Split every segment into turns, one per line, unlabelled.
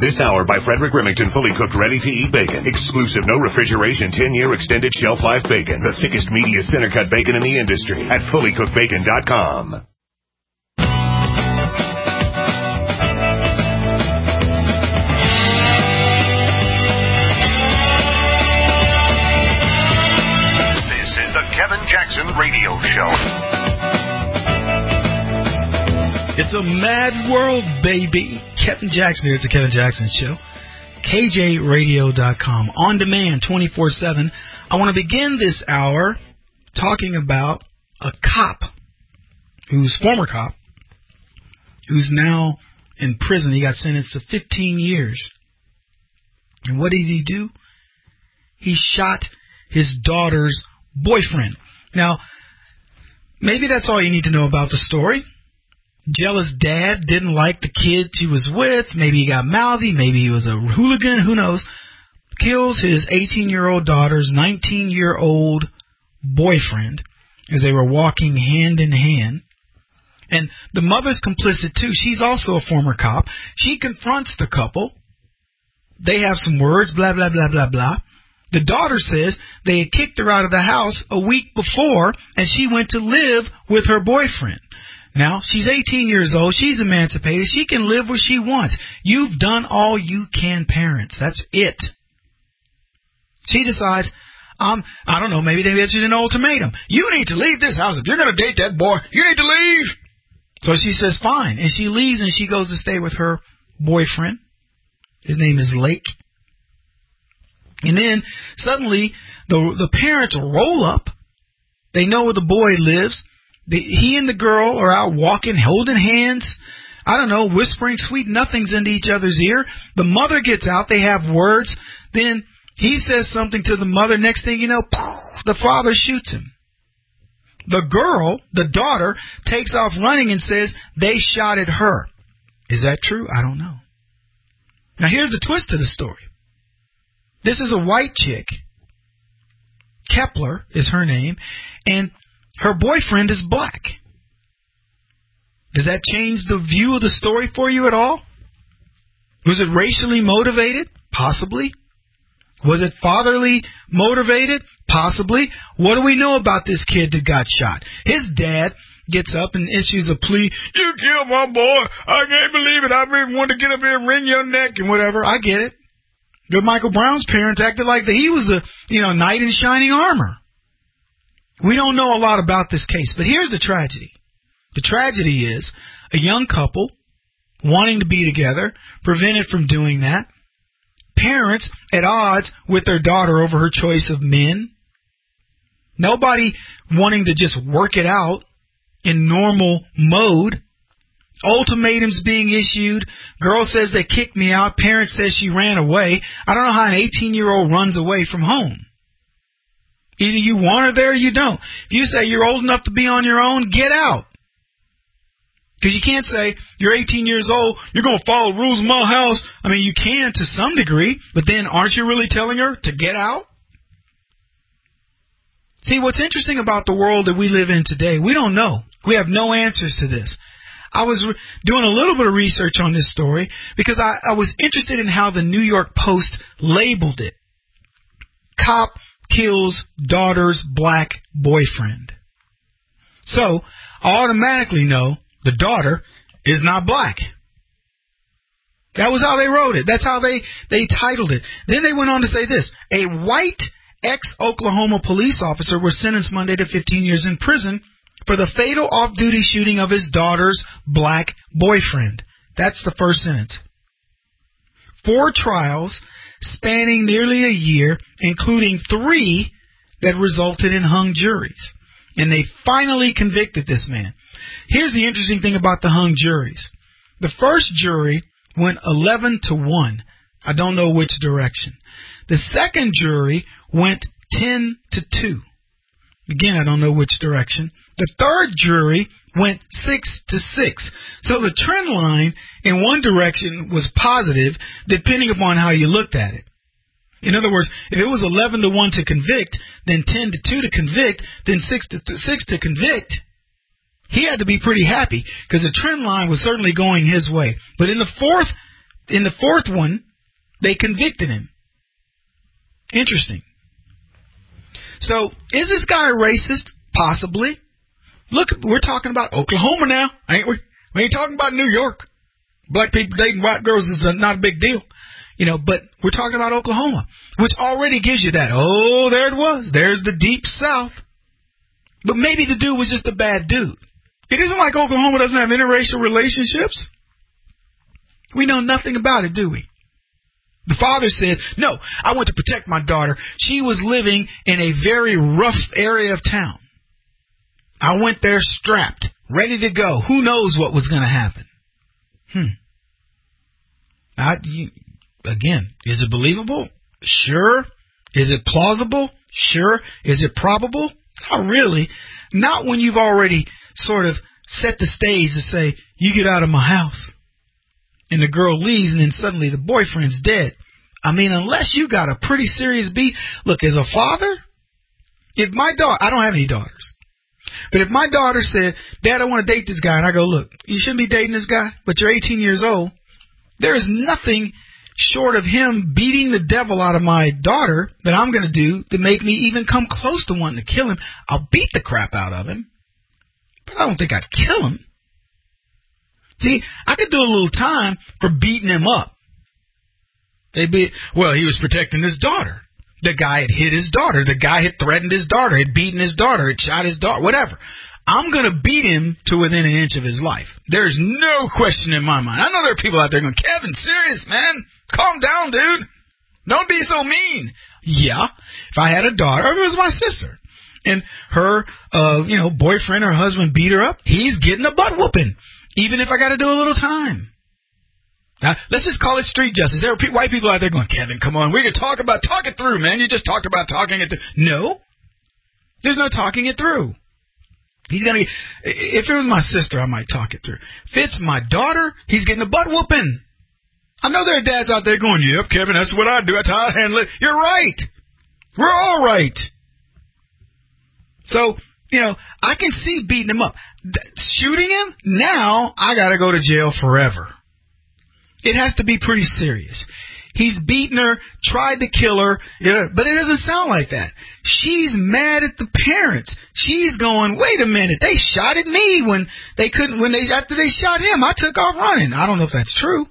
This hour by Frederick Remington, fully cooked, ready-to-eat bacon. Exclusive, no refrigeration, 10-year extended shelf life bacon. The thickest, meatiest, center-cut bacon in the industry at fullycookedbacon.com. This is the Kevin Jackson Radio Show.
It's a mad world, baby. Kevin Jackson here. It's the Kevin Jackson Show. KJRadio.com. On demand, 24/7. I want to begin this hour talking about a former cop, who's now in prison. He got sentenced to 15 years. And what did he do? He shot his daughter's boyfriend. Now, maybe that's all you need to know about the story. Jealous dad didn't like the kid she was with. Maybe he got mouthy. Maybe he was a hooligan. Who knows? Kills his 18-year-old daughter's 19-year-old boyfriend as they were walking hand in hand. And the mother's complicit, too. She's also a former cop. She confronts the couple. They have some words, blah, blah, blah, blah, blah. The daughter says they had kicked her out of the house a week before, and she went to live with her boyfriend. Now, she's 18 years old. She's emancipated. She can live where she wants. You've done all you can, parents. That's it. She decides, I don't know, maybe they issued an ultimatum. You need to leave this house. If you're going to date that boy, you need to leave. So she says, fine. And she leaves and she goes to stay with her boyfriend. His name is Lake. And then suddenly the parents roll up. They know where the boy lives. He and the girl are out walking, holding hands, I don't know, whispering sweet nothings into each other's ear. The mother gets out. They have words. Then he says something to the mother. Next thing you know, the father shoots him. The girl, the daughter, takes off running and says they shot at her. Is that true? I don't know. Now here's the twist to the story. This is a white chick. Kepler is her name. And her boyfriend is black. Does that change the view of the story for you at all? Was it racially motivated? Possibly. Was it fatherly motivated? Possibly. What do we know about this kid that got shot? His dad gets up and issues a plea. You killed my boy. I can't believe it. I really want to get up here and wring your neck and whatever. I get it. But Michael Brown's parents acted like he was a knight in shining armor. We don't know a lot about this case, but here's the tragedy. The tragedy is a young couple wanting to be together, prevented from doing that. Parents at odds with their daughter over her choice of men. Nobody wanting to just work it out in normal mode. Ultimatums being issued. Girl says they kicked me out. Parent says she ran away. I don't know how an 18-year-old runs away from home. Either you want her there or you don't. If you say you're old enough to be on your own, get out. Because you can't say you're 18 years old, you're going to follow the rules of my house. I mean, you can to some degree, but then aren't you really telling her to get out? See, what's interesting about the world that we live in today, we don't know. We have no answers to this. I was doing a little bit of research on this story because I was interested in how the New York Post labeled it. Cop kills daughter's black boyfriend. So, I automatically know the daughter is not black. That was how they wrote it. That's how they titled it. Then they went on to say this. A white ex-Oklahoma police officer was sentenced Monday to 15 years in prison for the fatal off-duty shooting of his daughter's black boyfriend. That's the first sentence. 4 trials spanning nearly a year, including 3 that resulted in hung juries. And they finally convicted this man. Here's the interesting thing about the hung juries. The first jury went 11-1. I don't know which direction. The second jury went 10-2. Again, I don't know which direction. The third jury went 6-6. So the trend line in one direction was positive, depending upon how you looked at it. In other words, if it was 11-1 to convict, then 10-2 to convict, then 6-6 to convict, he had to be pretty happy because the trend line was certainly going his way. But in the fourth in the fourth one, they convicted him. Interesting. So, is this guy a racist? Possibly. Look, we're talking about Oklahoma now, ain't we? We ain't talking about New York. Black people dating white girls is not a big deal. But we're talking about Oklahoma, which already gives you that. Oh, there it was. There's the deep South. But maybe the dude was just a bad dude. It isn't like Oklahoma doesn't have interracial relationships. We know nothing about it, do we? The father said, no, I went to protect my daughter. She was living in a very rough area of town. I went there strapped, ready to go. Who knows what was going to happen? Again, is it believable? Sure. Is it plausible? Sure. Is it probable? Not really. Not when you've already sort of set the stage to say, you get out of my house. And the girl leaves and then suddenly the boyfriend's dead. I mean, unless you got a pretty serious beat. Look, as a father, if my daughter, I don't have any daughters, but if my daughter said, Dad, I want to date this guy, and I go, look, you shouldn't be dating this guy, but you're 18 years old, there is nothing short of him beating the devil out of my daughter that I'm going to do to make me even come close to wanting to kill him. I'll beat the crap out of him, but I don't think I'd kill him. See, I could do a little time for beating him up. He was protecting his daughter. The guy had hit his daughter. The guy had threatened his daughter, had beaten his daughter, had shot his daughter, whatever. I'm going to beat him to within an inch of his life. There's no question in my mind. I know there are people out there going, Kevin, serious, man. Calm down, dude. Don't be so mean. Yeah, if I had a daughter, or it was my sister, and her, boyfriend or husband beat her up, he's getting a butt whooping, even if I got to do a little time. Now, let's just call it street justice. There are white people out there going, Kevin, come on, we could talk it through, man. You just talked about talking it through. No, there's no talking it through. If it was my sister, I might talk it through. If it's my daughter, he's getting a butt whooping. I know there are dads out there going, yep, Kevin, that's what I do. That's how I handle it. You're right. We're all right. So, I can see beating him up. Shooting him, now I got to go to jail forever. It has to be pretty serious. He's beaten her, tried to kill her, but it doesn't sound like that. She's mad at the parents. She's going, wait a minute, they shot at me after they shot him. I took off running. I don't know if that's true.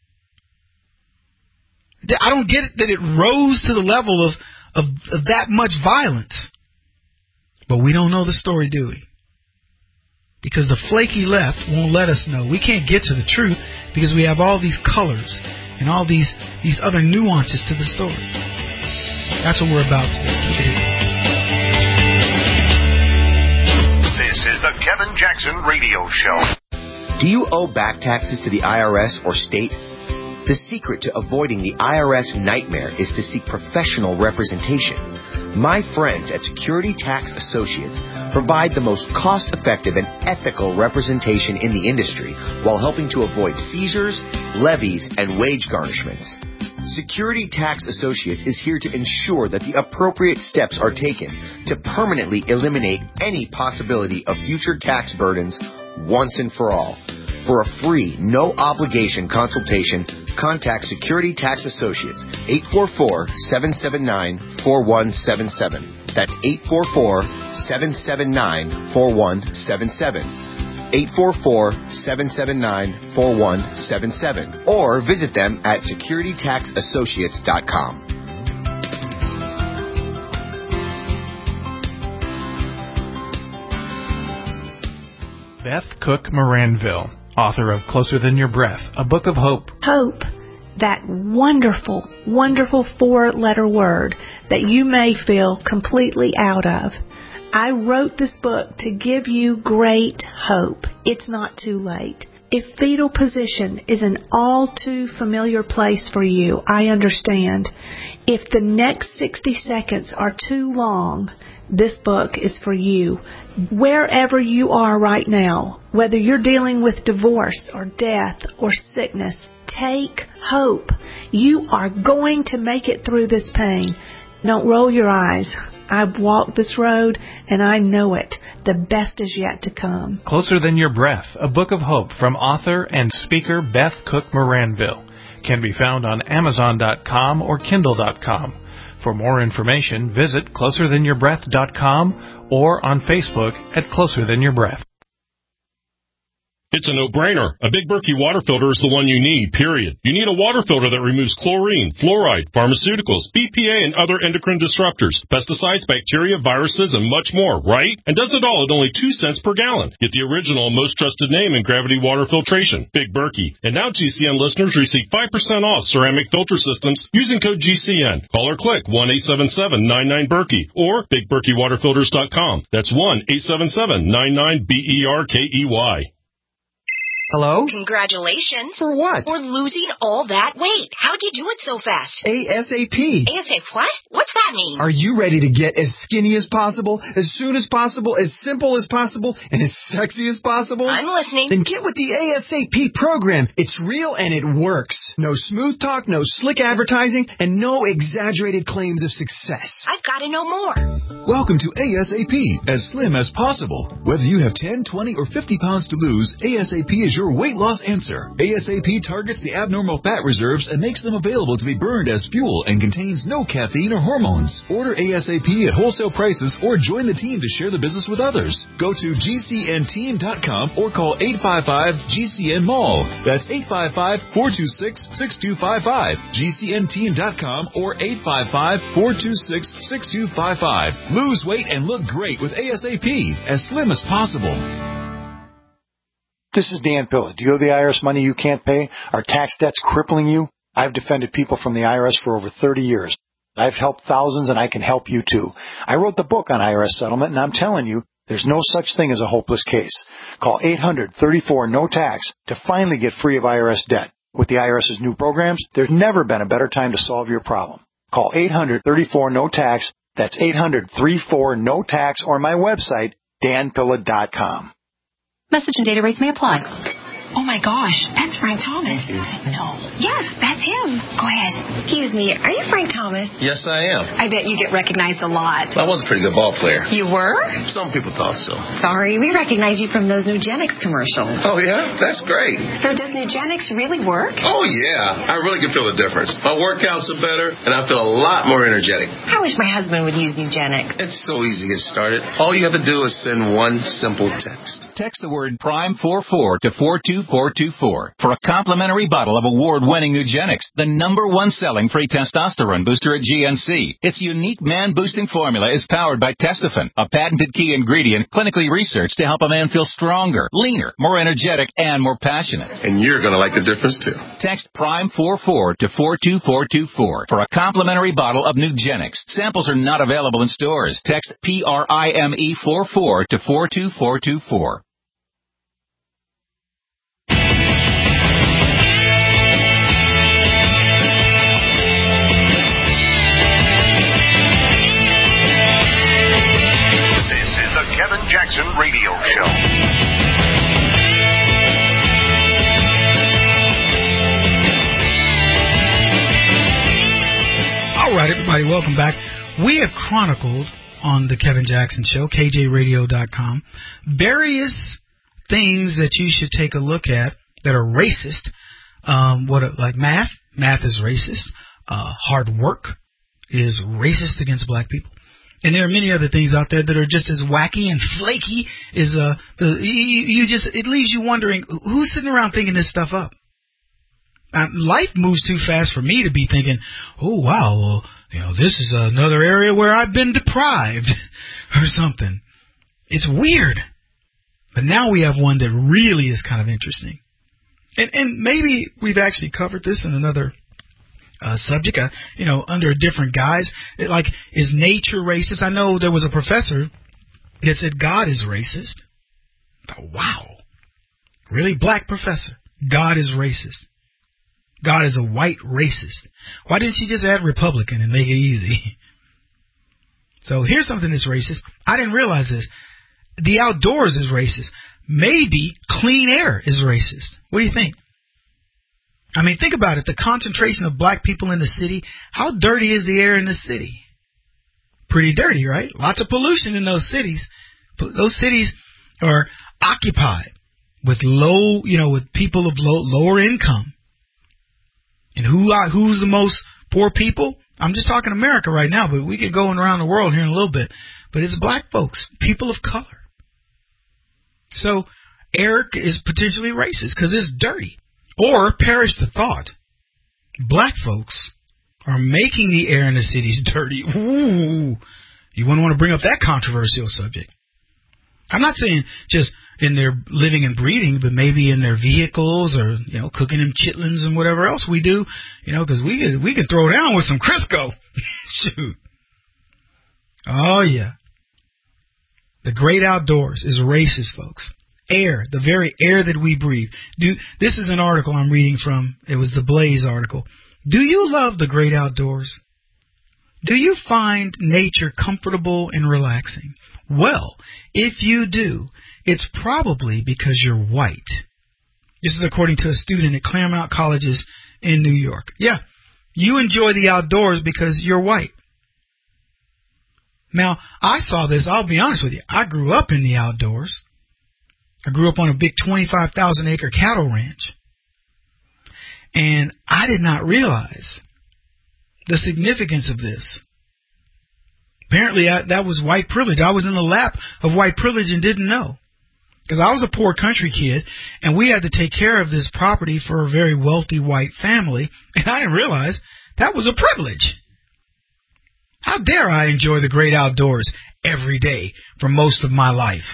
I don't get it that it rose to the level of that much violence. But we don't know the story, do we? Because the flaky left won't let us know. We can't get to the truth because we have all these colors and all these other nuances to the story. That's what we're about today.
This is the Kevin Jackson Radio Show.
Do you owe back taxes to the IRS or state? The secret to avoiding the IRS nightmare is to seek professional representation. My friends at Security Tax Associates provide the most cost-effective and ethical representation in the industry while helping to avoid seizures, levies, and wage garnishments. Security Tax Associates is here to ensure that the appropriate steps are taken to permanently eliminate any possibility of future tax burdens once and for all. For a free, no-obligation consultation, contact Security Tax Associates, 844-779-4177. That's 844-779-4177. 844-779-4177. Or visit them at securitytaxassociates.com.
Beth Cook Moranville, author of Closer Than Your Breath, a book of hope.
Hope, that wonderful, wonderful four-letter word that you may feel completely out of. I wrote this book to give you great hope. It's not too late. If fetal position is an all too familiar place for you, I understand. If the next 60 seconds are too long, this book is for you. Wherever you are right now, whether you're dealing with divorce or death or sickness, take hope. You are going to make it through this pain. Don't roll your eyes. I've walked this road and I know it. The best is yet to come.
Closer Than Your Breath, a book of hope from author and speaker Beth Cook Moranville. can be found on Amazon.com or Kindle.com. For more information, visit closerthanYourBreath.com or on Facebook at Closer Than Your Breath.
It's a no-brainer. A Big Berkey water filter is the one you need, period. You need a water filter that removes chlorine, fluoride, pharmaceuticals, BPA, and other endocrine disruptors, pesticides, bacteria, viruses, and much more, right? And does it all at only 2 cents per gallon. Get the original and most trusted name in gravity water filtration, Big Berkey. And now GCN listeners receive 5% off ceramic filter systems using code GCN. Call or click 1-877-99-BERKEY or BigBerkeyWaterFilters.com. That's 1-877-99-BERKEY.
Hello?
Congratulations.
For what?
For losing all that weight. How'd you do it so fast?
ASAP.
ASAP what? What's that mean?
Are you ready to get as skinny as possible, as soon as possible, as simple as possible, and as sexy as possible?
I'm listening.
Then get with the ASAP program. It's real and it works. No smooth talk, no slick advertising, and no exaggerated claims of success.
I've got to know more.
Welcome to ASAP, as slim as possible. Whether you have 10, 20, or 50 pounds to lose, ASAP is your weight loss answer. ASAP targets the abnormal fat reserves and makes them available to be burned as fuel and contains no caffeine or hormones. Order ASAP at wholesale prices or join the team to share the business with others. Go to GCNteam.com or call 855-GCN-MALL. That's 855-426-6255. GCNteam.com or 855-426-6255. Lose weight and look great with ASAP, as slim as possible.
This is Dan Pilla. Do you owe the IRS money you can't pay? Are tax debts crippling you? I've defended people from the IRS for over 30 years. I've helped thousands, and I can help you too. I wrote the book on IRS settlement, and I'm telling you, there's no such thing as a hopeless case. Call 800-34-NO-TAX to finally get free of IRS debt. With the IRS's new programs, there's never been a better time to solve your problem. Call 800-34-NO-TAX. That's 800-34-NO-TAX or my website, danpilla.com.
Message and data rates may apply.
Oh my gosh, that's Frank Thomas.
No.
Yes, that's him. Go ahead. Excuse me, are you Frank Thomas?
Yes, I am.
I bet you get recognized a lot.
I was a pretty good ball player.
You were?
Some people thought so.
Sorry, we recognize you from those Nugenix commercials.
Oh, yeah? That's great.
So does Nugenix really work?
Oh, yeah. I really can feel the difference. My workouts are better, and I feel a lot more energetic.
I wish my husband would use Nugenix.
It's so easy to get started. All you have to do is send one simple text.
Text the word PRIME44 to 42424 for a complimentary bottle of award-winning Nugenix, the #1 selling free testosterone booster at GNC. Its unique man-boosting formula is powered by Testofen, a patented key ingredient clinically researched to help a man feel stronger, leaner, more energetic, and more passionate.
And you're going to like the difference, too.
Text PRIME44 to 42424 for a complimentary bottle of Nugenix. Samples are not available in stores. Text PRIME44 to 42424.
Kevin Jackson Radio Show.
All right, everybody, welcome back. We have chronicled on the Kevin Jackson Show, KJRadio.com, various things that you should take a look at that are racist. Like math. Math is racist. Hard work is racist against black people. And there are many other things out there that are just as wacky and flaky as it leaves you wondering who's sitting around thinking this stuff up. Life moves too fast for me to be thinking, oh wow, well, this is another area where I've been deprived or something. It's weird. But now we have one that really is kind of interesting. And maybe we've actually covered this in another subject, under a different guise. Like, is nature racist? I know there was a professor that said God is racist. Oh, wow. Really? Black professor. God is racist. God is a white racist. Why didn't she just add Republican and make it easy? So here's something that's racist. I didn't realize this. The outdoors is racist. Maybe clean air is racist. What do you think? I mean, think about it. The concentration of black people in the city. How dirty is the air in the city? Pretty dirty, right? Lots of pollution in those cities. Those cities are occupied with with people of lower income. And who's the most poor people? I'm just talking America right now, but we could go around the world here in a little bit. But it's black folks, people of color. So air is potentially racist because it's dirty. Or perish the thought, black folks are making the air in the cities dirty. Ooh, you wouldn't want to bring up that controversial subject. I'm not saying just in their living and breathing, but maybe in their vehicles or, cooking them chitlins and whatever else we do, because we could throw down with some Crisco. Shoot. Oh, yeah. The great outdoors is racist, folks. Air, the very air that we breathe. This is an article I'm reading from. It was the Blaze article. Do you love the great outdoors? Do you find nature comfortable and relaxing? Well, if you do, it's probably because you're white. This is according to a student at Claremont Colleges in New York. Yeah, you enjoy the outdoors because you're white. Now, I saw this, I'll be honest with you. I grew up in the outdoors. I grew up on a big 25,000-acre cattle ranch. And I did not realize the significance of this. Apparently, that was white privilege. I was in the lap of white privilege and didn't know. Because I was a poor country kid, and we had to take care of this property for a very wealthy white family, and I didn't realize that was a privilege. How dare I enjoy the great outdoors every day for most of my life?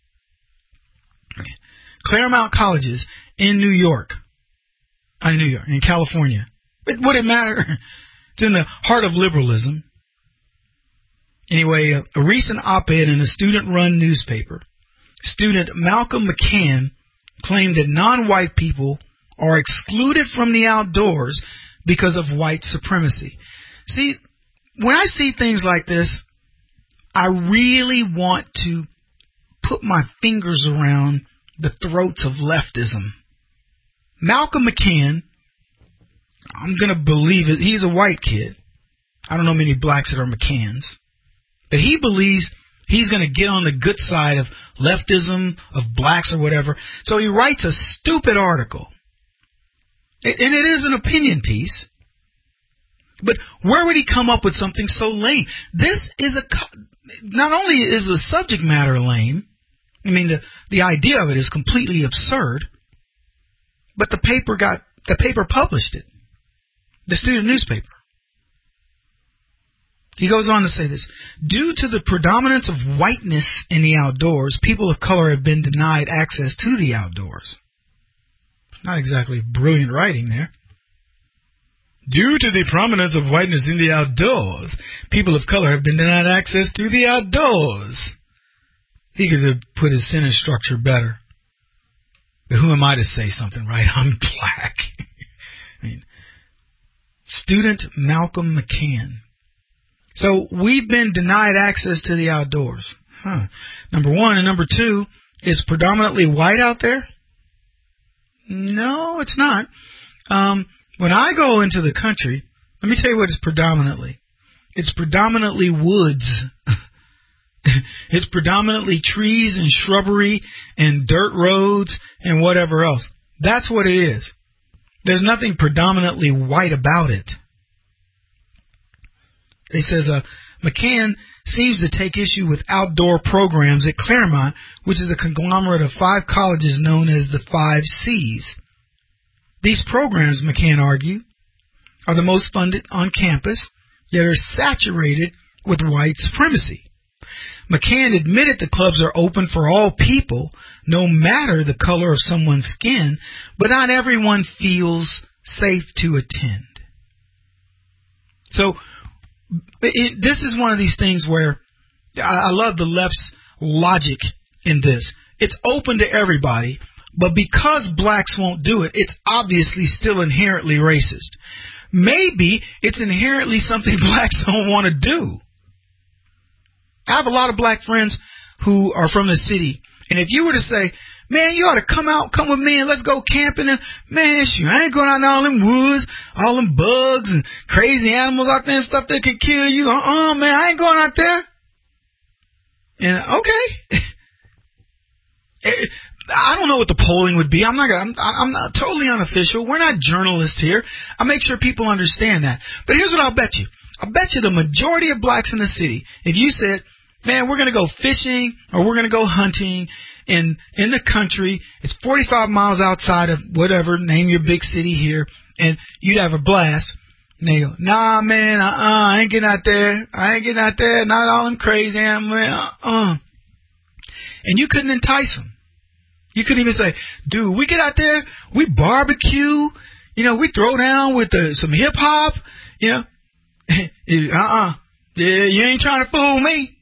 Claremont Colleges in New York, in California. Would it matter? It's in the heart of liberalism. Anyway, a recent op-ed in a student-run newspaper, student Malcolm McCann claimed that non-white people are excluded from the outdoors because of white supremacy. See, when I see things like this, I really want to put my fingers around the throats of leftism. Malcolm McCann, I'm going to believe it, he's a white kid. I don't know many blacks that are McCanns. But he believes he's going to get on the good side of leftism, of blacks or whatever. So he writes a stupid article. And it is an opinion piece. But where would he come up with something so lame? This is not only is the subject matter lame, I mean, the idea of it is completely absurd, but the paper published it. The student newspaper. He goes on to say this. Due to the predominance of whiteness in the outdoors, people of color have been denied access to the outdoors. Not exactly brilliant writing there. Due to the prominence of whiteness in the outdoors, people of color have been denied access to the outdoors. He could have put his sentence structure better. But who am I to say something, right? I'm black. I mean, student Malcolm McCann. So we've been denied access to the outdoors. Number one. And number two, it's predominantly white out there? No, it's not. When I go into the country, let me tell you what it's predominantly. It's predominantly woods. It's predominantly trees and shrubbery and dirt roads and whatever else. That's what it is. There's nothing predominantly white about it. He says, McCann seems to take issue with outdoor programs at Claremont, which is a conglomerate of 5 colleges known as the 5 C's. These programs, McCann argued, are the most funded on campus, yet are saturated with white supremacy. McCann admitted the clubs are open for all people, no matter the color of someone's skin, but not everyone feels safe to attend. So, this is one of these things where I love the left's logic in this. It's open to everybody, but because blacks won't do it, it's obviously still inherently racist. Maybe it's inherently something blacks don't want to do. I have a lot of black friends who are from the city, and if you were to say, man, you ought to come with me and let's go camping, and man, shoot, I ain't going out in all them woods, all them bugs and crazy animals out there and stuff that could kill you. Man, I ain't going out there. And okay. I don't know what the polling would be. I'm not totally unofficial. We're not journalists here. I make sure people understand that. But here's what I'll bet you. I'll bet you the majority of blacks in the city, if you said, man, we're going to go fishing or we're going to go hunting in the country, it's 45 miles outside of whatever, name your big city here, and you'd have a blast. And they go, nah, man, I ain't getting out there. Not all them crazy animals. And you couldn't entice them. You couldn't even say, dude, we get out there, we barbecue, we throw down with some hip hop, Yeah, you ain't trying to fool me.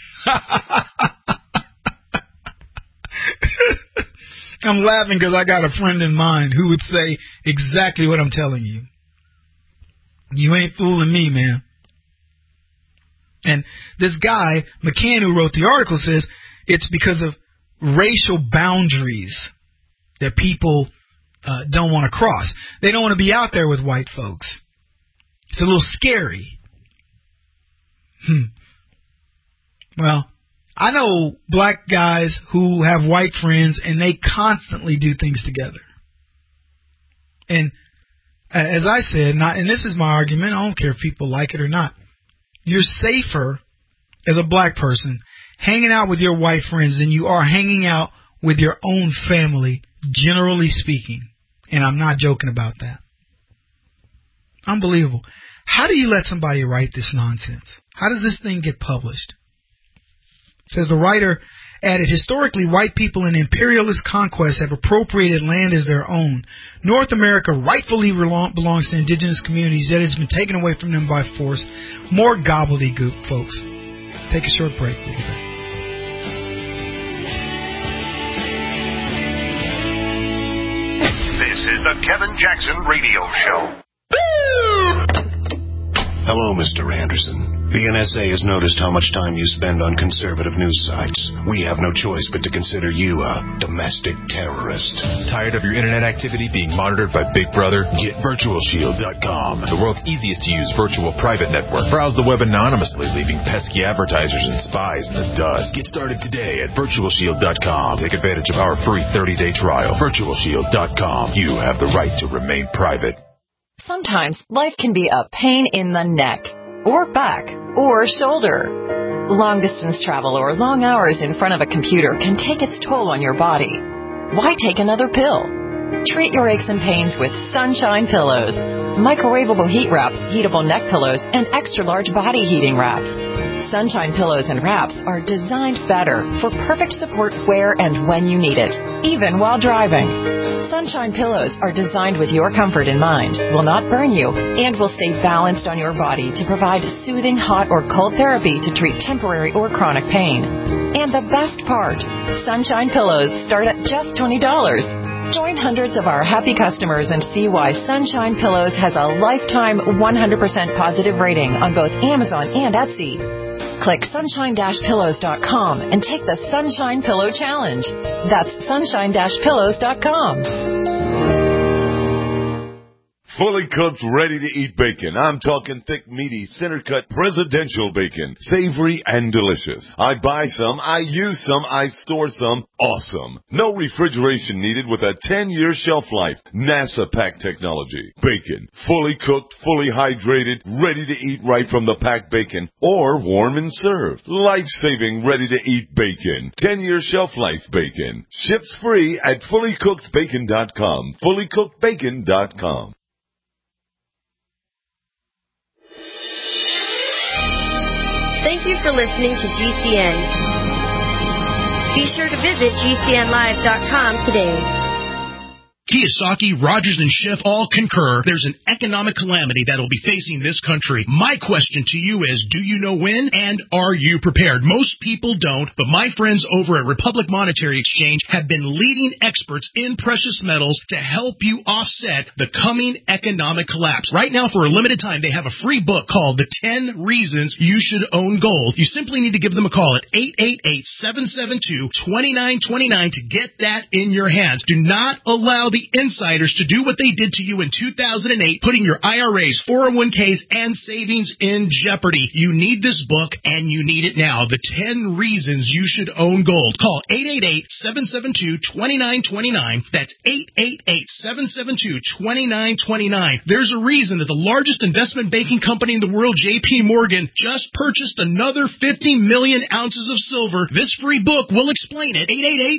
I'm laughing because I got a friend in mind who would say exactly what I'm telling you. You ain't fooling me, man. And this guy, McCann, who wrote the article, says it's because of racial boundaries that people don't want to cross. They don't want to be out there with white folks. It's a little scary. Well, I know black guys who have white friends, and they constantly do things together. And as I said, and this is my argument, I don't care if people like it or not, you're safer as a black person hanging out with your white friends than you are hanging out with your own family, generally speaking. And I'm not joking about that. Unbelievable. How do you let somebody write this nonsense? How does this thing get published? It says the writer added, historically, white people in imperialist conquest have appropriated land as their own. North America rightfully belongs to indigenous communities, yet it's been taken away from them by force. More gobbledygook, folks. Take a short break. We'll be back.
This is the Kevin Jackson Radio Show. Hello, Mr. Anderson. The NSA has noticed how much time you spend on conservative news sites. We have no choice but to consider you a domestic terrorist.
Tired of your internet activity being monitored by Big Brother? Get VirtualShield.com, the world's easiest to use virtual private network. Browse the web anonymously, leaving pesky advertisers and spies in the dust. Get started today at VirtualShield.com. Take advantage of our free 30-day trial. VirtualShield.com. You have the right to remain private.
Sometimes life can be a pain in the neck, or back, or shoulder. Long-distance travel or long hours in front of a computer can take its toll on your body. Why take another pill? Treat your aches and pains with Sunshine Pillows. Microwavable heat wraps, heatable neck pillows, and extra-large body heating wraps. Sunshine Pillows and wraps are designed better for perfect support where and when you need it, even while driving. Sunshine Pillows are designed with your comfort in mind, will not burn you, and will stay balanced on your body to provide soothing hot or cold therapy to treat temporary or chronic pain. And the best part, Sunshine Pillows start at just $20. Join hundreds of our happy customers and see why Sunshine Pillows has a lifetime 100% positive rating on both Amazon and Etsy. Click sunshine-pillows.com and take the Sunshine Pillow Challenge. That's sunshine-pillows.com.
Fully cooked, ready-to-eat bacon. I'm talking thick, meaty, center-cut presidential bacon. Savory and delicious. I buy some, I use some, I store some. Awesome. No refrigeration needed with a 10-year shelf life. NASA pack technology. Bacon. Fully cooked, fully hydrated, ready to eat right from the packed bacon. Or warm and served. Life-saving, ready-to-eat bacon. 10-year shelf life bacon. Ships free at fullycookedbacon.com. Fullycookedbacon.com.
Thank you for listening to GCN. Be sure to visit GCNlive.com today.
Kiyosaki, Rogers, and Schiff all concur there's an economic calamity that will be facing this country. My question to you is, do you know when, and are you prepared? Most people don't, but my friends over at Republic Monetary Exchange have been leading experts in precious metals to help you offset the coming economic collapse. Right now, for a limited time, they have a free book called The 10 Reasons You Should Own Gold. You simply need to give them a call at 888-772-2929 to get that in your hands. Do not allow the the insiders to do what they did to you in 2008, putting your IRAs, 401ks, and savings in jeopardy. You need this book, and you need it now. The 10 Reasons You Should Own Gold. Call 888-772-2929. That's 888-772-2929. There's a reason that the largest investment banking company in the world, J.P. Morgan, just purchased another 50 million ounces of silver. This free book will explain it.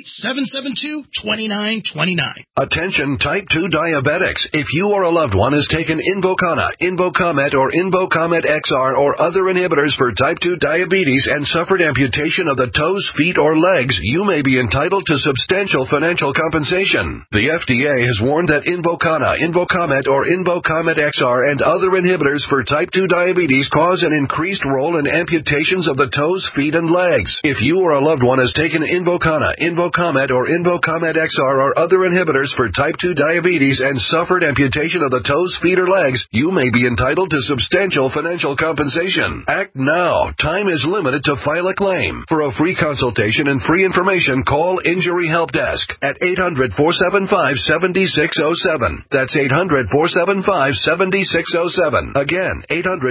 888-772-2929.
Attention type 2 diabetics. If you or a loved one has taken Invokana, Invocomet, or Invocomet XR or other inhibitors for type 2 diabetes and suffered amputation of the toes, feet, or legs, you may be entitled to substantial financial compensation. The FDA has warned that Invokana, Invocomet, or Invocomet XR and other inhibitors for type 2 diabetes cause an increased role in amputations of the toes, feet, and legs. If you or a loved one has taken Invokana, Invocomet, or Invocomet XR or other inhibitors for type 2 diabetes and suffered amputation of the toes, feet, or legs, you may be entitled to substantial financial compensation. Act now. Time is limited to file a claim. For a free consultation and free information, call Injury Help Desk at 800-475-7607. That's 800-475-7607. Again,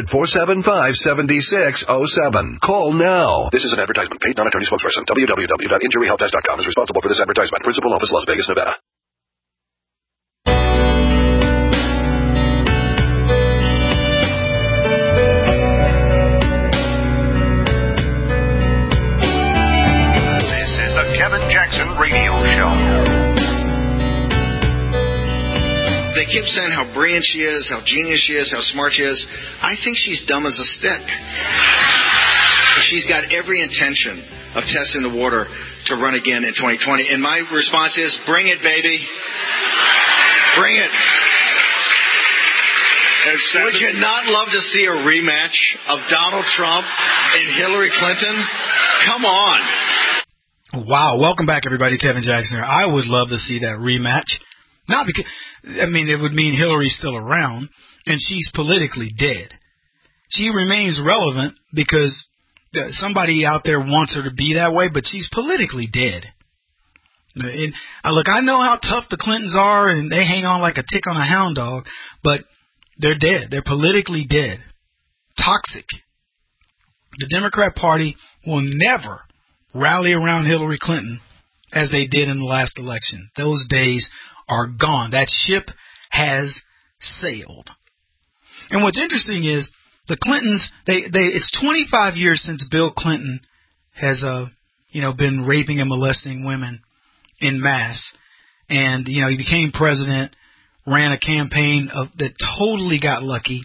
800-475-7607. Call now. This is an advertisement. Paid non-attorney spokesperson. www.injuryhelpdesk.com is responsible for this advertisement. Principal office, Las Vegas, Nevada.
This is the Kevin Jackson Radio Show.
They keep saying how brilliant she is, how genius she is, how smart she is. I think she's dumb as a stick. She's got every intention of testing the water to run again in 2020. And my response is, bring it, baby. Bring it. Would you not love to see a rematch of Donald Trump and Hillary Clinton? Come on.
Wow. Welcome back, everybody. Kevin Jackson here. I would love to see that rematch. Not because, it would mean Hillary's still around, and she's politically dead. She remains relevant because somebody out there wants her to be that way, but she's politically dead. And, look, I know how tough the Clintons are, and they hang on like a tick on a hound dog, but they're dead. They're politically dead. Toxic. The Democrat Party will never rally around Hillary Clinton as they did in the last election. Those days are gone. That ship has sailed. And what's interesting is the Clintons, it's 25 years since Bill Clinton has, been raping and molesting women en masse. And, he became president, ran a campaign that totally got lucky.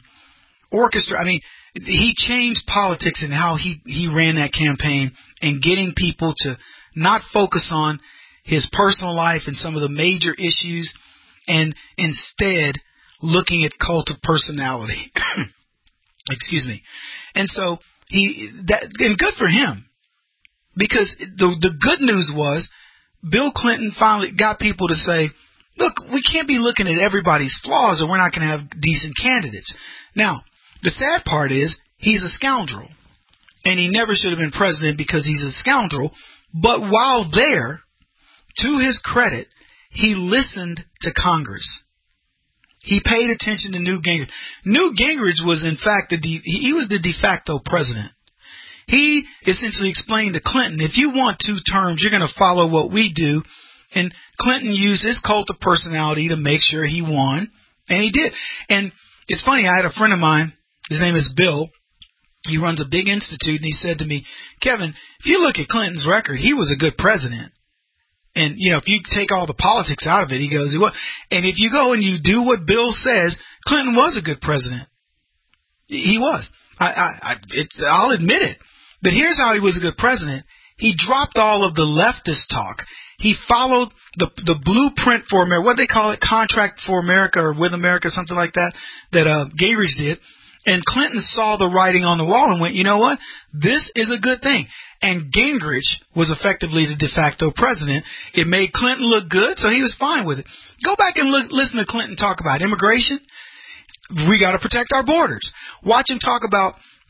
He changed politics and how he ran that campaign and getting people to not focus on his personal life and some of the major issues and instead looking at cult of personality. Excuse me. And so and good for him, because the good news was Bill Clinton finally got people to say, look, we can't be looking at everybody's flaws or we're not going to have decent candidates. Now, the sad part is he's a scoundrel, and he never should have been president because he's a scoundrel. But while there, to his credit, he listened to Congress. He paid attention to Newt Gingrich. Newt Gingrich was, in fact, he was the de facto president. He essentially explained to Clinton, if you want 2 terms, you're going to follow what we do. And Clinton used his cult of personality to make sure he won, and he did. And it's funny, I had a friend of mine, his name is Bill. He runs a big institute, and he said to me, Kevin, if you look at Clinton's record, he was a good president. And, if you take all the politics out of it, he goes, well, and if you go and you do what Bill says, Clinton was a good president. He was. I'll admit it. But here's how he was a good president. He dropped all of the leftist talk. He followed the blueprint for America, what they call it, Contract for America or With America, something like that Gingrich did. And Clinton saw the writing on the wall and went, you know what? This is a good thing. And Gingrich was effectively the de facto president. It made Clinton look good, so he was fine with it. Go back and listen to Clinton talk about immigration. We got to protect our borders. Watch him talk about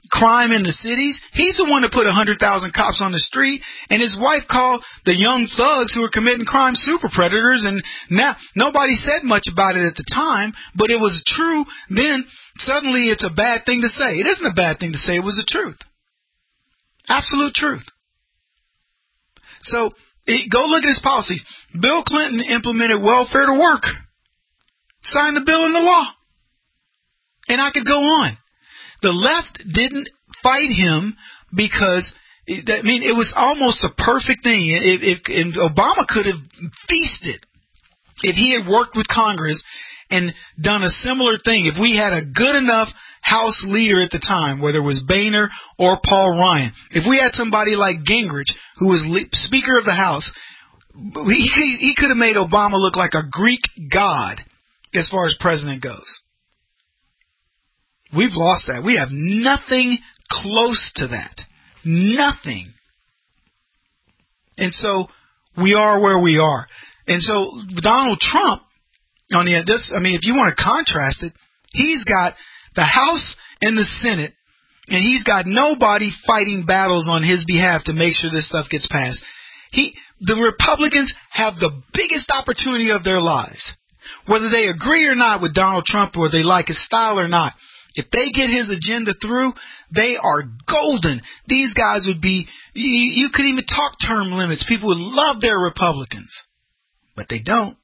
crime in the cities. He's the one that put 100,000 cops on the street, and his wife called the young thugs who were committing crime super predators, and now nobody said much about it at the time, but it was true then. Suddenly it's a bad thing to say. It isn't a bad thing to say. It was the truth. Absolute truth. So go look at his policies. Bill Clinton implemented welfare to work. Signed the bill into law. And I could go on. The left didn't fight him because, it was almost a perfect thing. If Obama could have feasted if he had worked with Congress and done a similar thing. If we had a good enough House leader at the time, whether it was Boehner or Paul Ryan, if we had somebody like Gingrich, who was Speaker of the House, he could have made Obama look like a Greek god as far as president goes. We've lost that. We have nothing close to that. Nothing. And so we are where we are. And so Donald Trump, if you want to contrast it, he's got the House and the Senate, and he's got nobody fighting battles on his behalf to make sure this stuff gets passed. The Republicans have the biggest opportunity of their lives. Whether they agree or not with Donald Trump, or they like his style or not, if they get his agenda through, they are golden. These guys would be, you could even talk term limits. People would love their Republicans. But they don't.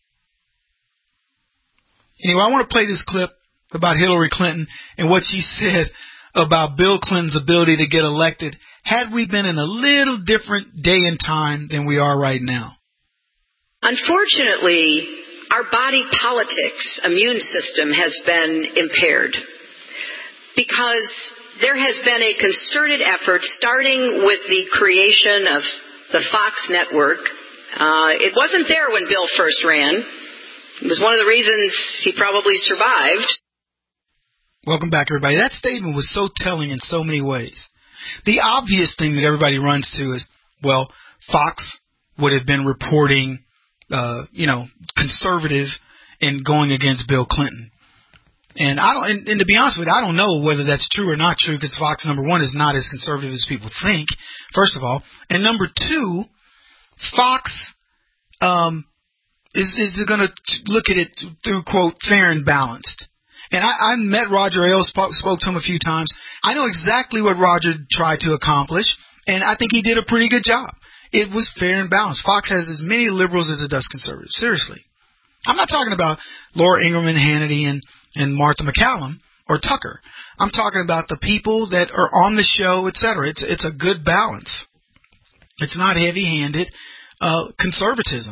Anyway, I want to play this clip about Hillary Clinton and what she said about Bill Clinton's ability to get elected had we been in a little different day and time than we are right now.
Unfortunately, our body politics immune system has been impaired because there has been a concerted effort starting with the creation of the Fox network. It wasn't there when Bill first ran. It was one of the reasons he probably survived.
Welcome back, everybody. That statement was so telling in so many ways. The obvious thing that everybody runs to is, well, Fox would have been reporting, conservative and going against Bill Clinton. And to be honest with you, I don't know whether that's true or not true, because Fox, number one, is not as conservative as people think, first of all. And number two, Fox is going to look at it through, quote, fair and balanced. And I met Roger Ailes, spoke to him a few times. I know exactly what Roger tried to accomplish, and I think he did a pretty good job. It was fair and balanced. Fox has as many liberals as it does conservatives. Seriously. I'm not talking about Laura Ingraham, Hannity, and Martha McCallum or Tucker. I'm talking about the people that are on the show, etc. It's a good balance. It's not heavy-handed conservatism.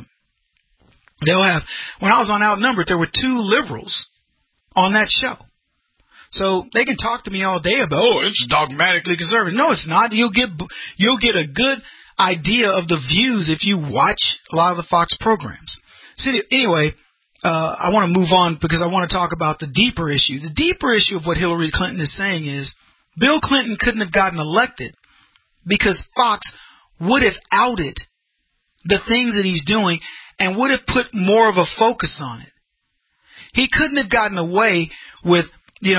When I was on Outnumbered, there were 2 liberals on that show. So they can talk to me all day about, it's dogmatically conservative. No, it's not. You'll get a good idea of the views if you watch a lot of the Fox programs. So anyway, I want to move on because I want to talk about the deeper issue. The deeper issue of what Hillary Clinton is saying is Bill Clinton couldn't have gotten elected because Fox would have outed the things that he's doing and would have put more of a focus on it. He couldn't have gotten away with,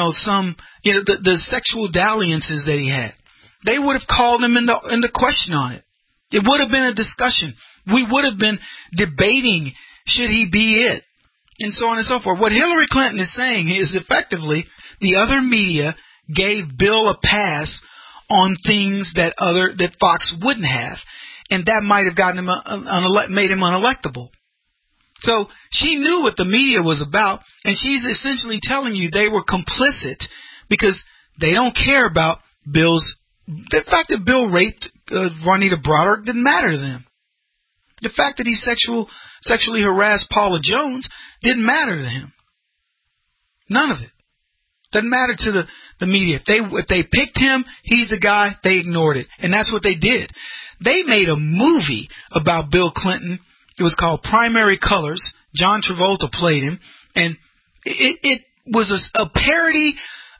the sexual dalliances that he had. They would have called him into question on it. It would have been a discussion. We would have been debating, should he be it? And so on and so forth. What Hillary Clinton is saying is effectively the other media gave Bill a pass on things that Fox wouldn't have. And that might have gotten him made him unelectable. So she knew what the media was about, and she's essentially telling you they were complicit because they don't care about the fact that Bill raped Juanita Broaddus didn't matter to them. The fact that he sexually harassed Paula Jones didn't matter to him. None of it. Doesn't matter to the media. If they picked him, he's the guy, they ignored it. And that's what they did. They made a movie about Bill Clinton. It was called Primary Colors. John Travolta played him. And it was a parody,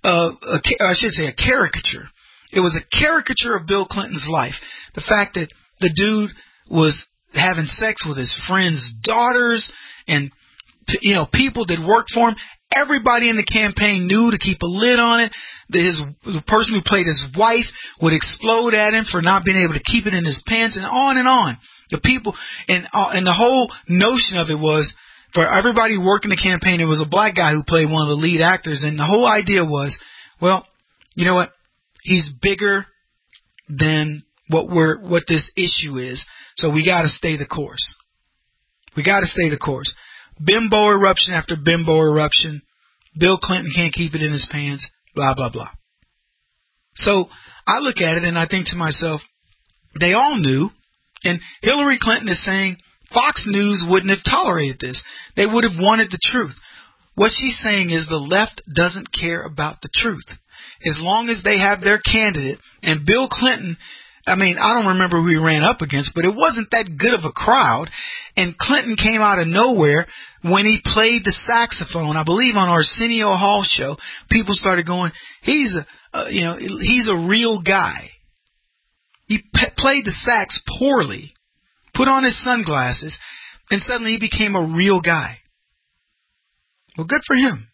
I should say a caricature. It was a caricature of Bill Clinton's life. The fact that the dude was having sex with his friends' daughters and people that worked for him. Everybody in the campaign knew to keep a lid on it. The person who played his wife would explode at him for not being able to keep it in his pants, and on and on. The people, and the whole notion of it was, for everybody working the campaign, it was a black guy who played one of the lead actors, and the whole idea was, well, you know what? He's bigger than what this issue is, so we got to stay the course. We got to stay the course. Bimbo eruption after bimbo eruption. Bill Clinton can't keep it in his pants. Blah, blah, blah. So I look at it and I think to myself, they all knew. And Hillary Clinton is saying Fox News wouldn't have tolerated this. They would have wanted the truth. What she's saying is the left doesn't care about the truth. As long as they have their candidate, and Bill Clinton, I don't remember who he ran up against, but it wasn't that good of a crowd. And Clinton came out of nowhere when he played the saxophone. I believe on Arsenio Hall show, people started going, he's a real guy. He played the sax poorly, put on his sunglasses, and suddenly he became a real guy. Well, good for him.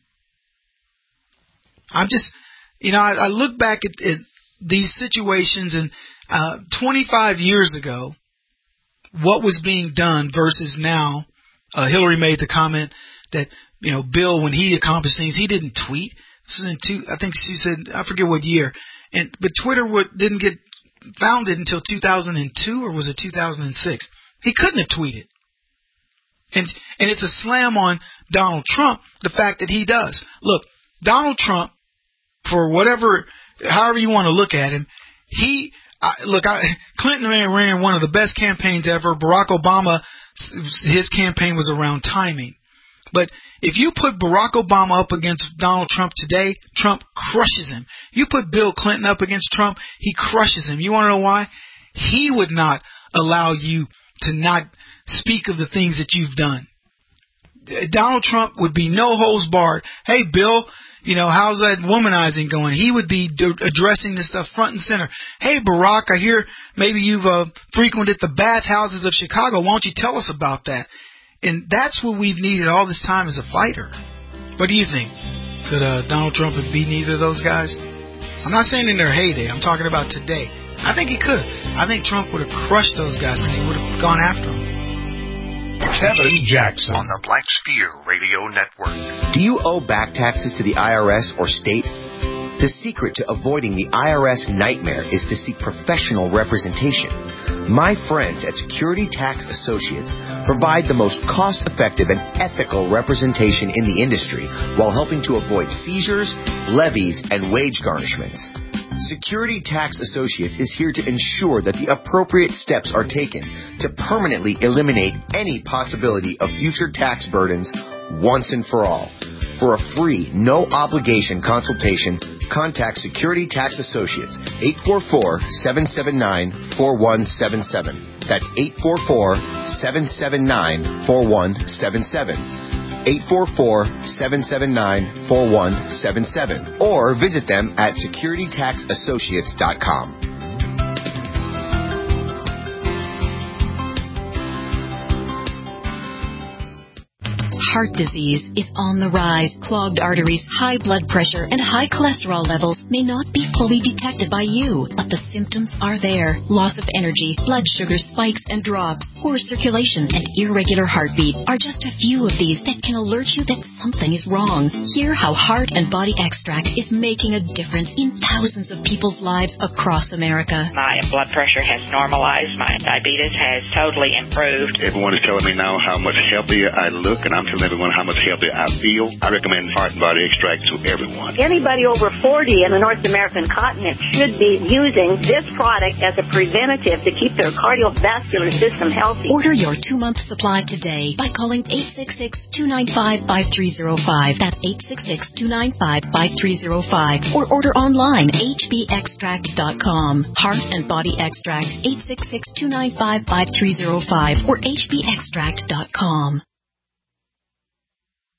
I'm just, I look back at these situations, and 25 years ago, what was being done versus now. Hillary made the comment that, Bill, when he accomplished things, he didn't tweet. This is I think she said, I forget what year. But Twitter didn't get founded until 2002, or was it 2006? He couldn't have tweeted. And it's a slam on Donald Trump, the fact that he does. Look, Donald Trump, for however you want to look at him, Clinton ran one of the best campaigns ever. Barack Obama, his campaign was around timing. But if you put Barack Obama up against Donald Trump today, Trump crushes him. You put Bill Clinton up against Trump, he crushes him. You want to know why? He would not allow you to not speak of the things that you've done. Donald Trump would be no holds barred. Hey, Bill, how's that womanizing going? He would be addressing this stuff front and center. Hey, Barack, I hear maybe you've frequented the bathhouses of Chicago. Why don't you tell us about that? And that's what we've needed all this time as a fighter. What do you think? Could Donald Trump have beaten either of those guys? I'm not saying in their heyday. I'm talking about today. I think he could. I think Trump would have crushed those guys because he would have gone after them.
Kevin Jackson on the Black Sphere Radio Network.
Do you owe back taxes to the IRS or state? The secret to avoiding the IRS nightmare is to seek professional representation. My friends at Security Tax Associates provide the most cost-effective and ethical representation in the industry while helping to avoid seizures, levies, and wage garnishments. Security Tax Associates is here to ensure that the appropriate steps are taken to permanently eliminate any possibility of future tax burdens once and for all. For a free, no-obligation consultation, contact Security Tax Associates, 844-779-4177. That's 844-779-4177. 844-779-4177. Or visit them at securitytaxassociates.com.
Heart disease is on the rise. Clogged arteries, high blood pressure, and high cholesterol levels may not be fully detected by you, but the symptoms are there. Loss of energy, blood sugar spikes and drops, poor circulation, and irregular heartbeat are just a few of these that can alert you that something is wrong. Hear how Heart and Body Extract is making a difference in thousands of people's lives across America.
My blood pressure has normalized. My diabetes has totally improved.
Everyone is telling me now how much healthier I look, and I'm telling everyone how much healthier I feel. I recommend Heart and Body Extract to everyone.
Anybody over 40 in the North American continent should be using this product as a preventative to keep their cardiovascular system healthy.
Order your 2-month supply today by calling 866-295-5305. That's 866-295-5305. Or order online, hbextract.com. Heart and Body Extract, 866-295-5305 or hbextract.com.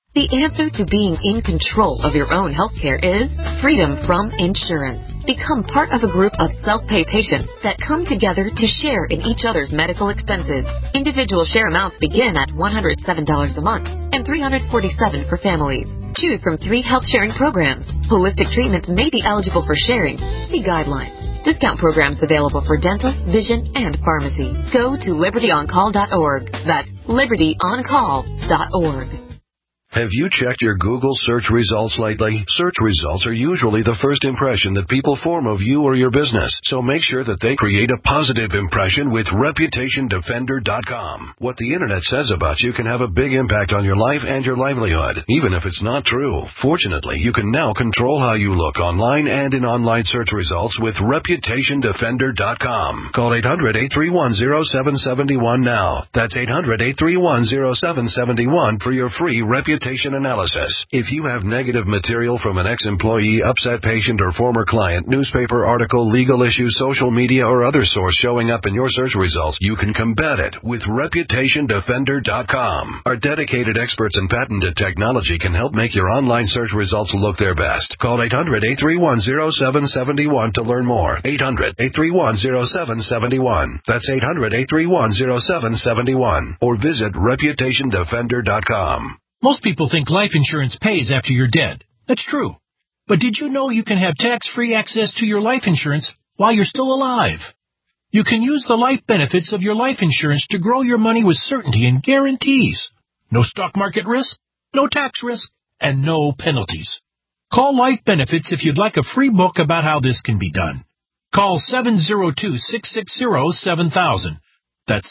The answer to being in control of your own healthcare is freedom from insurance. Become part of a group of self-pay patients that come together to share in each other's medical expenses. Individual share amounts begin at $107 a month and $347 for families. Choose from 3 health-sharing programs. Holistic treatments may be eligible for sharing. See guidelines. Discount programs available for dental, vision, and pharmacy. Go to libertyoncall.org. That's libertyoncall.org.
Have you checked your Google search results lately? Search results are usually the first impression that people form of you or your business, so make sure that they create a positive impression with ReputationDefender.com. What the Internet says about you can have a big impact on your life and your livelihood, even if it's not true. Fortunately, you can now control how you look online and in online search results with ReputationDefender.com. Call 800-831-0771 now. That's 800-831-0771 for your free reputation analysis. If you have negative material from an ex-employee, upset patient, or former client, newspaper article, legal issue, social media, or other source showing up in your search results, you can combat it with ReputationDefender.com. Our dedicated experts in patented technology can help make your online search results look their best. Call 800-831-0771 to learn more. 800-831-0771. That's 800-831-0771. Or visit ReputationDefender.com.
Most people think life insurance pays after you're dead. That's true. But did you know you can have tax-free access to your life insurance while you're still alive? You can use the life benefits of your life insurance to grow your money with certainty and guarantees. No stock market risk, no tax risk, and no penalties. Call Life Benefits if you'd like a free book about how this can be done. Call 702-660-7000. That's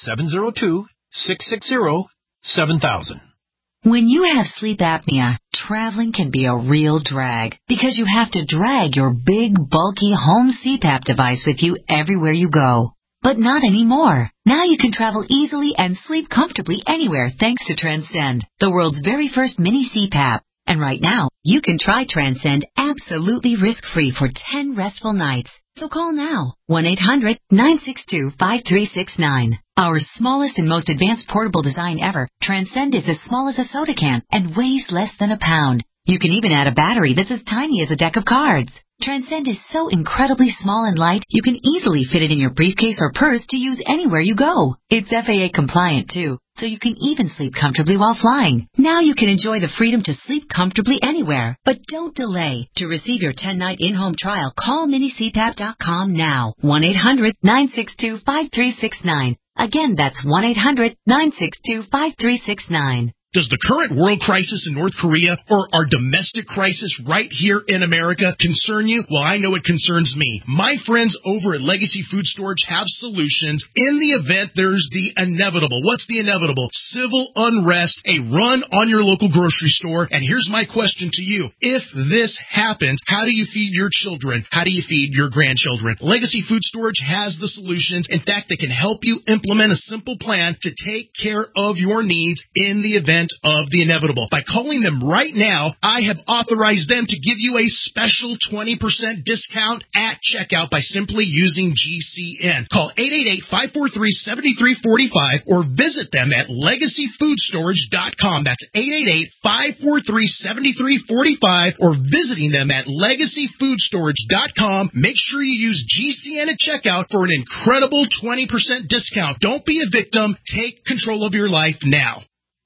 702-660-7000.
When you have sleep apnea, traveling can be a real drag because you have to drag your big, bulky home CPAP device with you everywhere you go. But not anymore. Now you can travel easily and sleep comfortably anywhere thanks to Transcend, the world's very first mini CPAP. And right now, you can try Transcend absolutely risk-free for 10 restful nights. So call now, 1-800-962-5369. Our smallest and most advanced portable design ever, Transcend is as small as a soda can and weighs less than a pound. You can even add a battery that's as tiny as a deck of cards. Transcend is so incredibly small and light, you can easily fit it in your briefcase or purse to use anywhere you go. It's FAA compliant too, so you can even sleep comfortably while flying. Now you can enjoy the freedom to sleep comfortably anywhere. But don't delay. To receive your 10-night in-home trial, call minicpap.com now. 1-800-962-5369. Again, that's 1-800-962-5369.
Does the current world crisis in North Korea or our domestic crisis right here in America concern you? Well, I know it concerns me. My friends over at Legacy Food Storage have solutions in the event there's the inevitable. What's the inevitable? Civil unrest, a run on your local grocery store. And here's my question to you. If this happens, how do you feed your children? How do you feed your grandchildren? Legacy Food Storage has the solutions. In fact, they can help you implement a simple plan to take care of your needs in the event of the inevitable. By calling them right now, I have authorized them to give you a special 20% discount at checkout by simply using GCN. Call 888-543-7345 or visit them at legacyfoodstorage.com. That's 888-543-7345 or visiting them at legacyfoodstorage.com. Make sure you use GCN at checkout for an incredible 20% discount. Don't be a victim. Take control of your life now.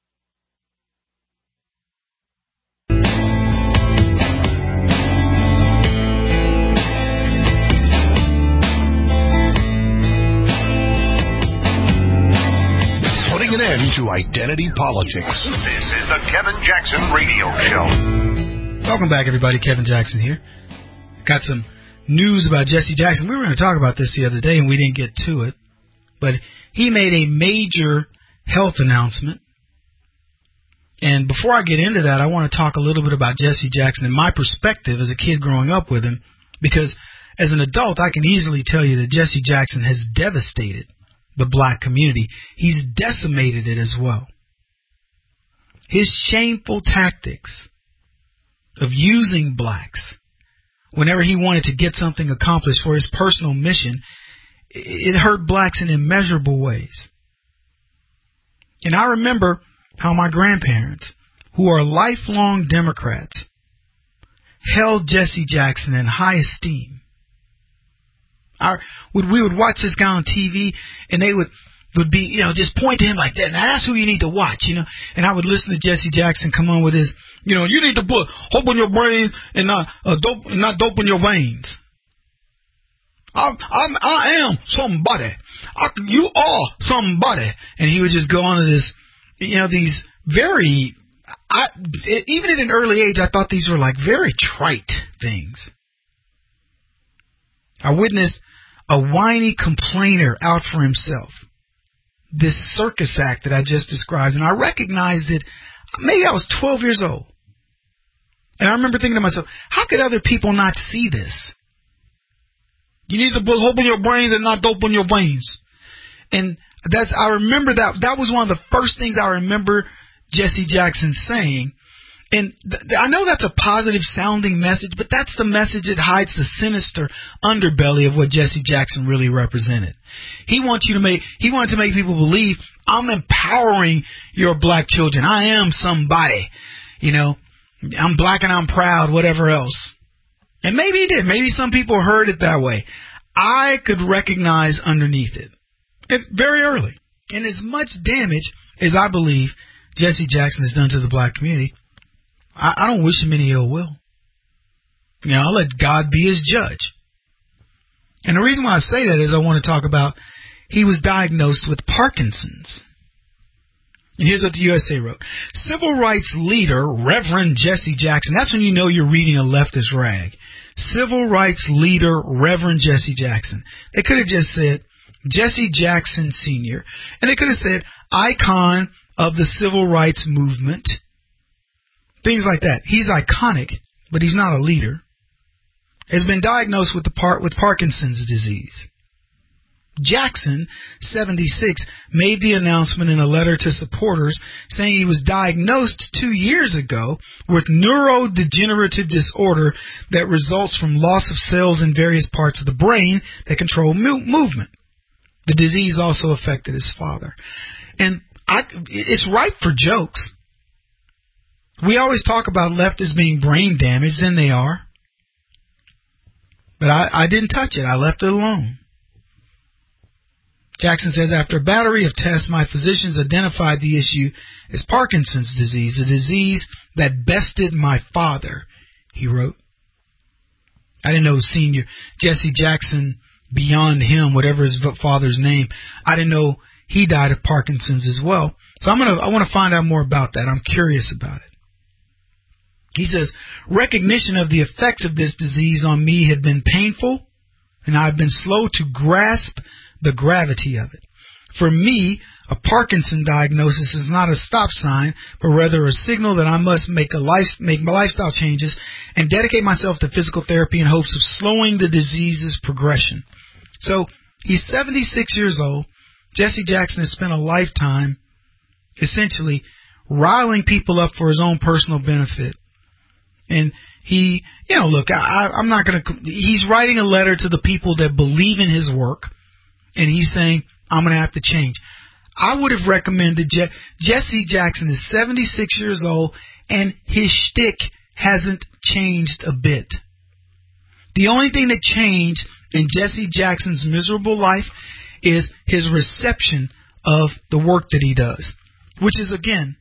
An end to identity politics. This is the Kevin Jackson Radio Show.
Welcome back, everybody. Kevin Jackson here. Got some news about Jesse Jackson. We were going to talk about this the other day, and we didn't get to it. But he made a major health announcement. And before I get into that, I want to talk a little bit about Jesse Jackson and my perspective as a kid growing up with him. Because as an adult, I can easily tell you that Jesse Jackson has devastated the black community. He's decimated it as well. His shameful tactics of using blacks whenever he wanted to get something accomplished for his personal mission, it hurt blacks in immeasurable ways. And I remember how my grandparents who are lifelong Democrats held Jesse Jackson in high esteem. We would watch this guy on TV, and they would be, just point to him like that. Now that's who you need to watch, And I would listen to Jesse Jackson come on with his, you need to put hope in your brain and not dope in your veins. I am somebody. You are somebody. And he would just go on to this, these very, even at an early age, I thought these were like very trite things. I witnessed a whiny complainer out for himself. This circus act that I just described, and I recognized it. Maybe I was 12 years old. And I remember thinking to myself, how could other people not see this? You need to put hope in your brains and not dope in your veins. And I remember that was one of the first things I remember Jesse Jackson saying. And I know that's a positive sounding message, but that's the message that hides the sinister underbelly of what Jesse Jackson really represented. He wanted to make people believe, I'm empowering your black children. I am somebody. I'm black and I'm proud, whatever else. And maybe he did. Maybe some people heard it that way. I could recognize underneath it very early. And as much damage as I believe Jesse Jackson has done to the black community, I don't wish him any ill will. I'll let God be his judge. And the reason why I say that is I want to talk about he was diagnosed with Parkinson's. And here's what the USA wrote. Civil rights leader Reverend Jesse Jackson. That's when you know you're reading a leftist rag. Civil rights leader Reverend Jesse Jackson. They could have just said Jesse Jackson Sr. And they could have said icon of the civil rights movement. Things like that. He's iconic, but he's not a leader. Has been diagnosed with Parkinson's disease. Jackson, 76, made the announcement in a letter to supporters saying he was diagnosed 2 years ago with neurodegenerative disorder that results from loss of cells in various parts of the brain that control movement. The disease also affected his father. And it's ripe for jokes. We always talk about leftists being brain damaged, and they are. But I didn't touch it. I left it alone. Jackson says, after a battery of tests, my physicians identified the issue as Parkinson's disease, a disease that bested my father, he wrote. I didn't know Senior Jesse Jackson, beyond him, whatever his father's name, I didn't know he died of Parkinson's as well. So I want to find out more about that. I'm curious about it. He says, recognition of the effects of this disease on me had been painful, and I've been slow to grasp the gravity of it. For me, a Parkinson diagnosis is not a stop sign, but rather a signal that I must make my lifestyle changes and dedicate myself to physical therapy in hopes of slowing the disease's progression. So, he's 76 years old. Jesse Jackson has spent a lifetime essentially riling people up for his own personal benefit. And he, look, I'm not going to, he's writing a letter to the people that believe in his work, and he's saying, I'm going to have to change. I would have recommended Jesse Jackson is 76 years old, and his shtick hasn't changed a bit. The only thing that changed in Jesse Jackson's miserable life is his reception of the work that he does, which is, again,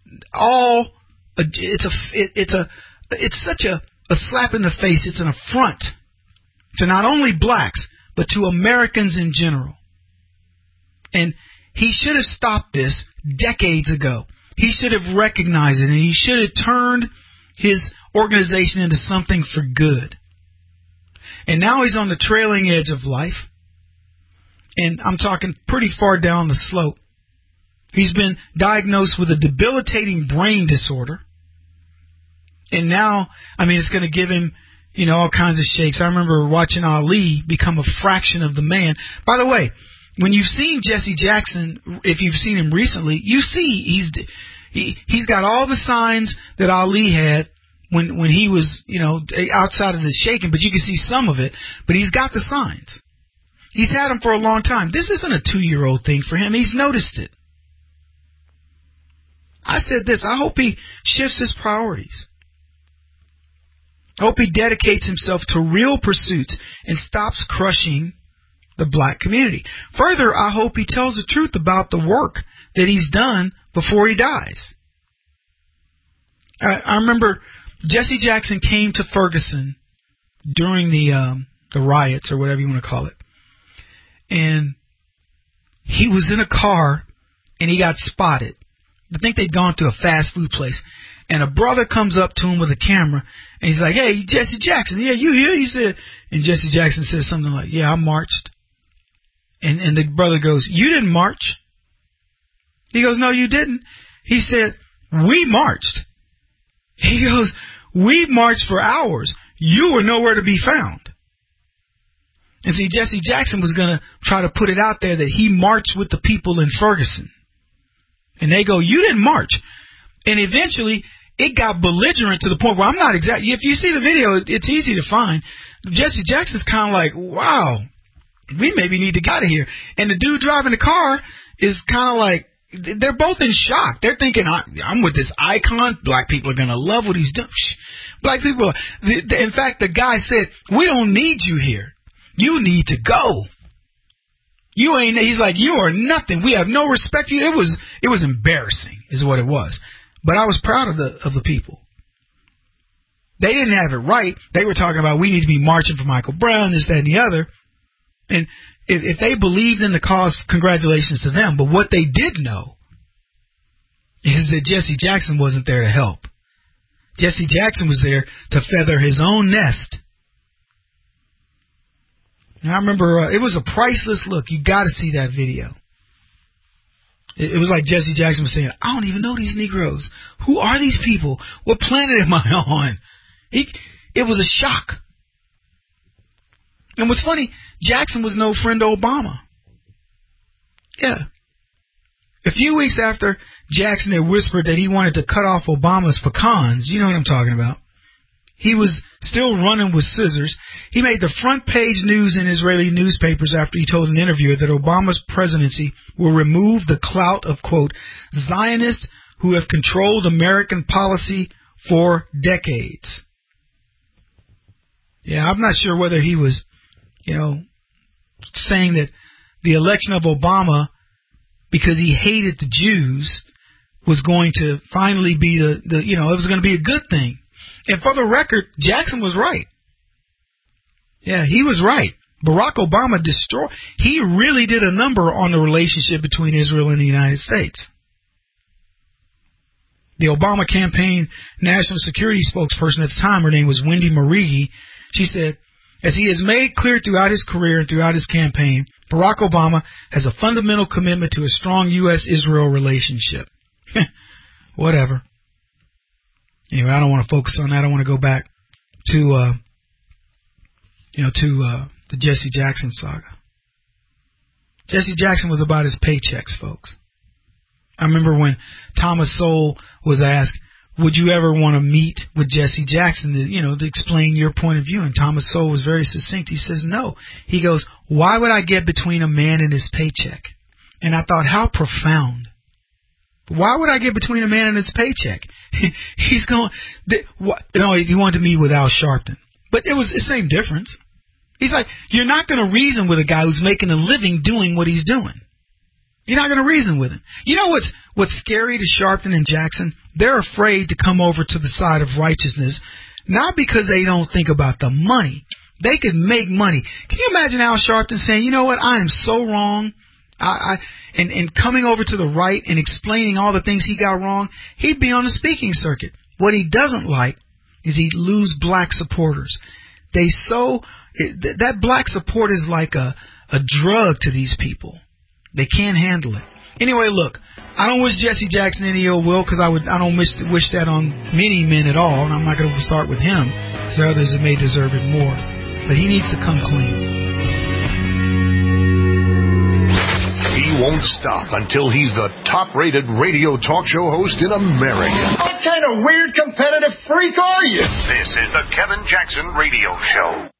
it's such a slap in the face. It's an affront to not only blacks, but to Americans in general. And he should have stopped this decades ago. He should have recognized it, and he should have turned his organization into something for good. And now he's on the trailing edge of life. And I'm talking pretty far down the slope. He's been diagnosed with a debilitating brain disorder. And now, it's going to give him, all kinds of shakes. I remember watching Ali become a fraction of the man. By the way, when you've seen Jesse Jackson, if you've seen him recently, you see he's got all the signs that Ali had when he was, outside of the shaking, but you can see some of it. But he's got the signs. He's had them for a long time. This isn't a 2-year-old thing for him. He's noticed it. I said this, I hope he shifts his priorities. I hope he dedicates himself to real pursuits and stops crushing the black community. Further, I hope he tells the truth about the work that he's done before he dies. I remember Jesse Jackson came to Ferguson during the riots, or whatever you want to call it. And he was in a car and he got spotted. I think they'd gone to a fast food place. And a brother comes up to him with a camera and he's like, "Hey, Jesse Jackson, yeah, you here?" He said, and Jesse Jackson said something like, "Yeah, I marched." And the brother goes, "You didn't march." He goes, "No, you didn't." He said, "We marched." He goes, "We marched for hours. You were nowhere to be found." And see, Jesse Jackson was going to try to put it out there that he marched with the people in Ferguson. And they go, "You didn't march." And eventually, it got belligerent to the point where I'm not exactly, if you see the video, it's easy to find. Jesse Jackson's kind of like, wow, we maybe need to get out of here. And the dude driving the car is kind of like, they're both in shock. They're thinking, I'm with this icon. Black people are going to love what he's doing. Black people, in fact, the guy said, "We don't need you here. You need to go. You ain't," he's like, "You are nothing. We have no respect for you." It was embarrassing is what it was. But I was proud of the people. They didn't have it right. They were talking about we need to be marching for Michael Brown, this, that, and the other. And if they believed in the cause, congratulations to them. But what they did know is that Jesse Jackson wasn't there to help. Jesse Jackson was there to feather his own nest. And I remember it was a priceless look. You got to see that video. It was like Jesse Jackson was saying, "I don't even know these Negroes. Who are these people? What planet am I on?" It was a shock. And what's funny, Jackson was no friend of Obama. Yeah. A few weeks after Jackson had whispered that he wanted to cut off Obama's pecans, you know what I'm talking about, he was still running with scissors. He made the front page news in Israeli newspapers after he told an interviewer that Obama's presidency will remove the clout of, quote, Zionists who have controlled American policy for decades. Yeah, I'm not sure whether he was, saying that the election of Obama, because he hated the Jews, was going to finally be it was going to be a good thing. And for the record, Jackson was right. Yeah, he was right. Barack Obama he really did a number on the relationship between Israel and the United States. The Obama campaign national security spokesperson at the time, her name was Wendy Marigi, she said, "As he has made clear throughout his career and throughout his campaign, Barack Obama has a fundamental commitment to a strong U.S.-Israel relationship." Whatever. Anyway, I don't want to focus on that. I want to go back to, the Jesse Jackson saga. Jesse Jackson was about his paychecks, folks. I remember when Thomas Sowell was asked, "Would you ever want to meet with Jesse Jackson to explain your point of view?" And Thomas Sowell was very succinct. He says, "No." He goes, "Why would I get between a man and his paycheck?" And I thought, how profound. Why would I get between a man and his paycheck? He's going, he wanted to meet with Al Sharpton. But it was the same difference. He's like, you're not going to reason with a guy who's making a living doing what he's doing. You're not going to reason with him. You know what's scary to Sharpton and Jackson? They're afraid to come over to the side of righteousness, not because they don't think about the money. They could make money. Can you imagine Al Sharpton saying, "You know what, I am so wrong," and coming over to the right and explaining all the things he got wrong? He'd be on the speaking circuit. What he doesn't like is he'd lose black supporters. That black support is like a drug to these people. They can't handle it. Anyway, look, I don't wish Jesse Jackson any ill will, because I don't wish that on many men at all, and I'm not going to start with him, because there are others that may deserve it more. But he needs to come clean.
He won't stop until he's the top-rated radio talk show host in America. What kind of weird competitive freak are you? This is the Kevin Jackson Radio Show.